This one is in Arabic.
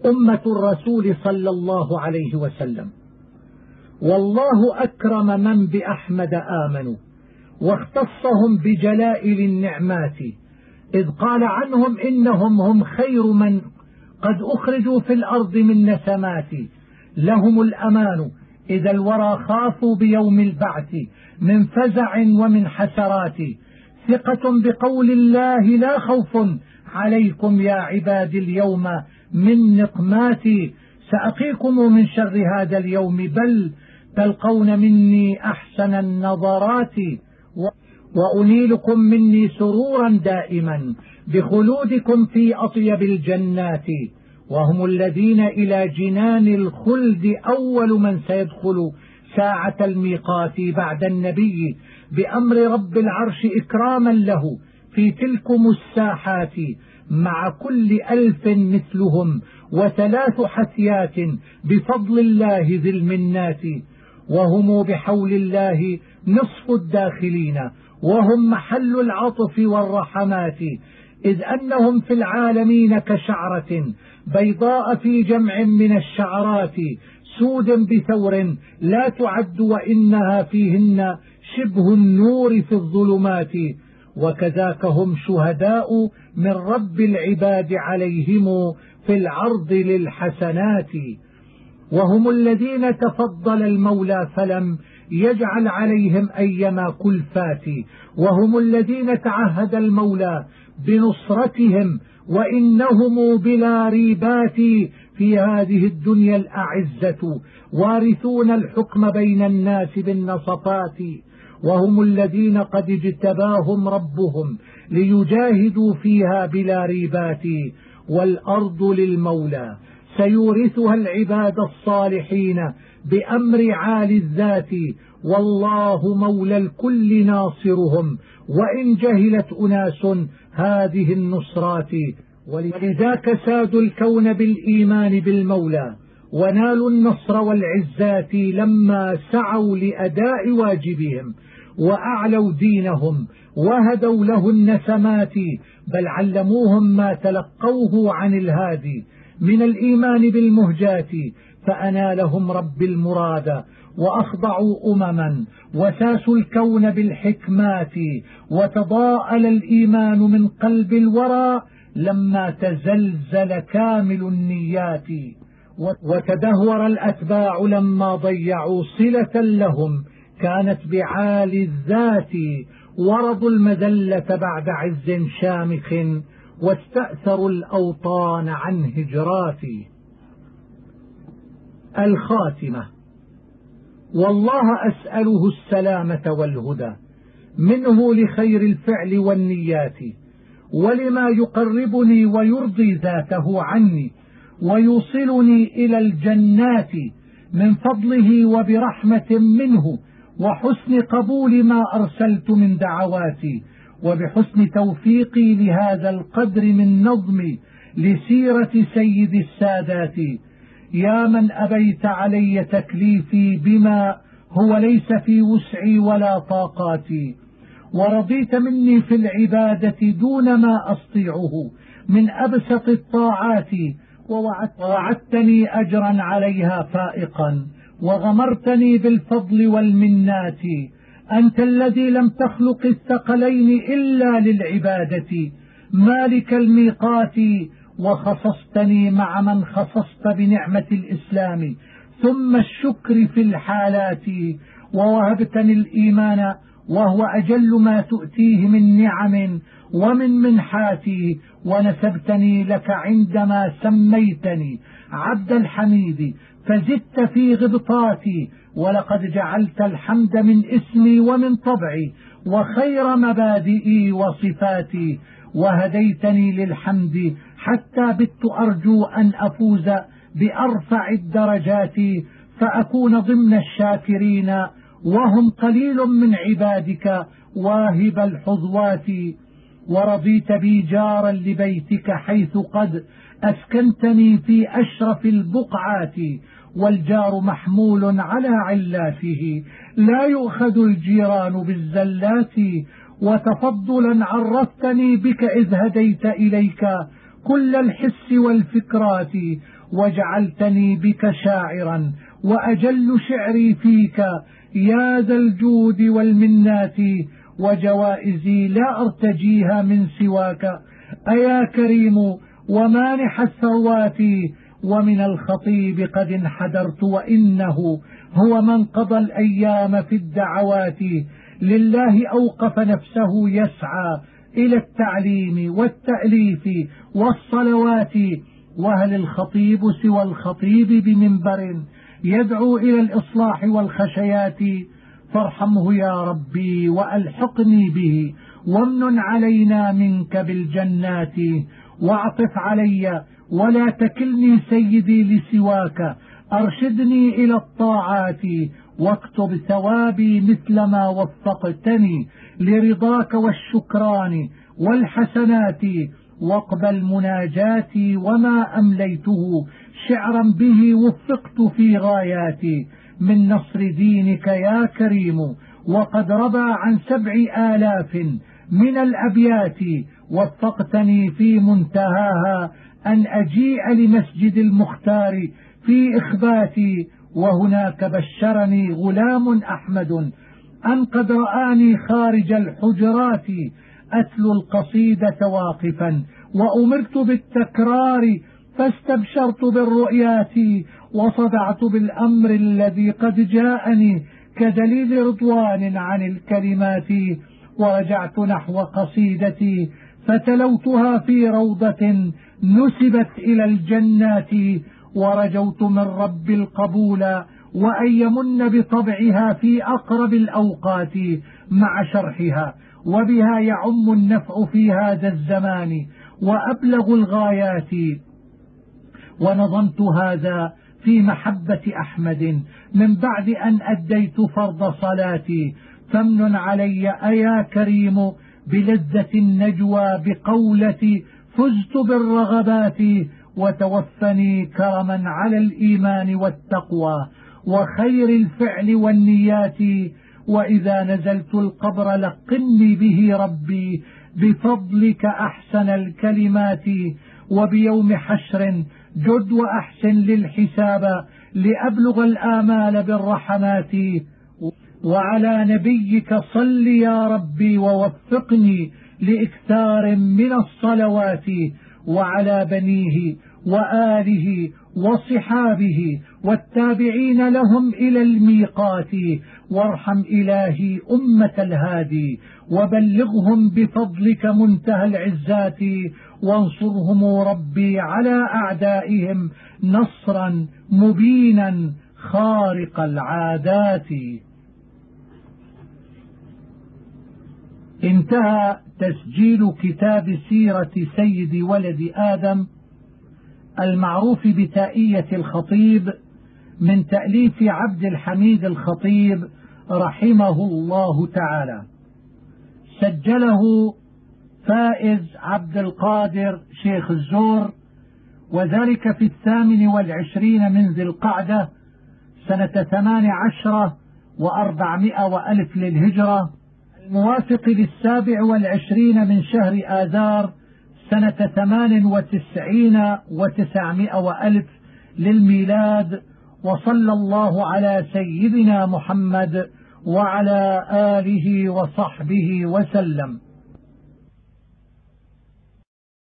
أمة الرسول صلى الله عليه وسلم. والله أكرم من بأحمد آمنوا واختصهم بجلائل النعمات، إذ قال عنهم إنهم هم خير من قد أخرجوا في الأرض من نسمات، لهم الأمان إذا الورى خافوا بيوم البعث من فزع ومن حسرات، ثقة بقول الله لا خوف عليكم يا عبادي اليوم من نقماتي، سأقيكم من شر هذا اليوم بل تلقون مني أحسن النظرات، وأنيلكم مني سرورا دائما بخلودكم في أطيب الجنات، وهم الذين إلى جنان الخلد أول من سيدخل ساعة الميقات بعد النبي بأمر رب العرش إكراما له في تلكم الساحات، مع كل 1000 مثلهم و3 حثيات بفضل الله ذي المنات، وهم بحول الله نصف الداخلين وهم محل العطف والرحمات، إذ أنهم في العالمين كشعرة بيضاء في جمع من الشعرات، سود بثور لا تعد وإنها فيهن شبه النور في الظلمات، وكذاك هم شهداء من رب العباد عليهم في العرض للحسنات، وهم الذين تفضل المولى فلم يجعل عليهم أيما كلفات، وهم الذين تعهد المولى بنصرتهم وإنهم بلا ريبات في هذه الدنيا الأعزة وارثون الحكم بين الناس بالنصفات، وهم الذين قد اجتباهم ربهم ليجاهدوا فيها بلا ريبات، والأرض للمولى سيورثها العباد الصالحين بأمر عالي الذات، والله مولى الكل ناصرهم وإن جهلت أناس هذه النصرات، ولذاك سادوا الكون بالإيمان بالمولى ونالوا النصر والعزات لما سعوا لأداء واجبهم وأعلوا دينهم وهدوا له النسمات، بل علموهم ما تلقوه عن الهادي من الإيمان بالمهجات، فأنالهم رب المراد وأخضعوا أمما وساسوا الكون بالحكمات، وتضاءل الإيمان من قلب الورى لما تزلزل كامل النيات، وتدهور الأتباع لما ضيعوا صلة لهم كانت بعالي الذات، ورضوا المذلة بعد عز شامخ واستأثروا الأوطان عن هجرات. الخاتمة. والله أسأله السلامة والهدى منه لخير الفعل والنيات، ولما يقربني ويرضي ذاته عني ويوصلني إلى الجنات من فضله وبرحمة منه وحسن قبول ما أرسلت من دعواتي، وبحسن توفيقي لهذا القدر من نظم لسيرة سيد السادات، يا من أبيت علي تكليفي بما هو ليس في وسعي ولا طاقاتي، ورضيت مني في العبادة دون ما أستطيعه من أبسط الطاعات، ووعدتني أجرا عليها فائقا وغمرتني بالفضل والمنات، أنت الذي لم تخلق الثقلين إلا للعبادة مالك الميقات، وخصصتني مع من خصصت بنعمة الإسلام ثم الشكر في الحالات، ووهبتني الإيمان وهو أجل ما تؤتيه من نعم ومن منحاتي، ونسبتني لك عندما سميتني عبد الحميد فزدت في غبطاتي، ولقد جعلت الحمد من اسمي ومن طبعي وخير مبادئي وصفاتي، وهديتني للحمد حتى بت أرجو أن أفوز بأرفع الدرجات فأكون ضمن الشاكرين، وهم قليل من عبادك واهب الحظوات، ورضيت بي جارا لبيتك حيث قد أسكنتني في أشرف البقعات، والجار محمول على علاته لا يؤخذ الجيران بالزلات، وتفضلا عرفتني بك إذ هديت إليك كل الحس والفكرات، وجعلتني بك شاعرا، وأجل شعري فيك يا ذا الجود والمنات، وجوائزي لا أرتجيها من سواك أيا كريم ومانح الثروات. ومن الخطيب قد انحدرت، وإنه هو من قضى الأيام في الدعوات، لله أوقف نفسه يسعى إلى التعليم والتأليف والصلوات. وهل الخطيب سوى الخطيب بمنبر يدعو إلى الإصلاح والخشيات؟ فارحمه يا ربي وألحقني به، وامن علينا منك بالجنات، واعطف علي ولا تكلني سيدي لسواك، أرشدني إلى الطاعات، واكتب ثوابي مثل ما وفقتني لرضاك والشكران والحسنات، واقبل مناجاتي وما أمليته شعرا به وفقت في غاياتي من نصر دينك يا كريم. وقد ربى عن 7,000 من الأبيات، وفقتني في منتهاها أن أجيء لمسجد المختار في إخباتي، وهناك بشرني غلام أحمد أن قد رآني خارج الحجرات أتلو القصيدة واقفا، وأمرت بالتكرار فاستبشرت بالرؤيات، وصدعت بالأمر الذي قد جاءني كدليل رضوان عن الكلمات. ورجعت نحو قصيدتي فتلوتها في روضة نسبت إلى الجنات، ورجوت من رب القبول وأن يمن بطبعها في أقرب الأوقات مع شرحها، وبها يعم النفع في هذا الزمان وأبلغ الغايات. ونظمت هذا في محبة أحمد من بعد أن أديت فرض صلاتي، فامن علي أيا كريم بلذة النجوى بقولتي فزت بالرغبات، وتوفني كرما على الإيمان والتقوى وخير الفعل والنيات. وإذا نزلت القبر لقني به ربي بفضلك أحسن الكلمات، وبيوم حشر جد وأحسن للحساب لأبلغ الآمال بالرحمات. وعلى نبيك صل يا ربي ووفقني لإكثار من الصلوات، وعلى بنيه وآله وصحابه والتابعين لهم إلى الميقات. وارحم إلهي أمة الهادي وبلغهم بفضلك منتهى العزات، وانصرهم ربي على أعدائهم نصرا مبينا خارق العادات. انتهى تسجيل كتاب سيرة سيد ولد آدم المعروف بتائية الخطيب من تأليف عبد الحميد الخطيب رحمه الله تعالى. سجله فائز عبد القادر شيخ الزور، وذلك في 28 من ذي القعدة سنة 18 و400 للهجرة، الموافق 27 من شهر آذار سنة 98 و900 للميلاد. وصلى الله على سيدنا محمد وعلى آله وصحبه وسلم.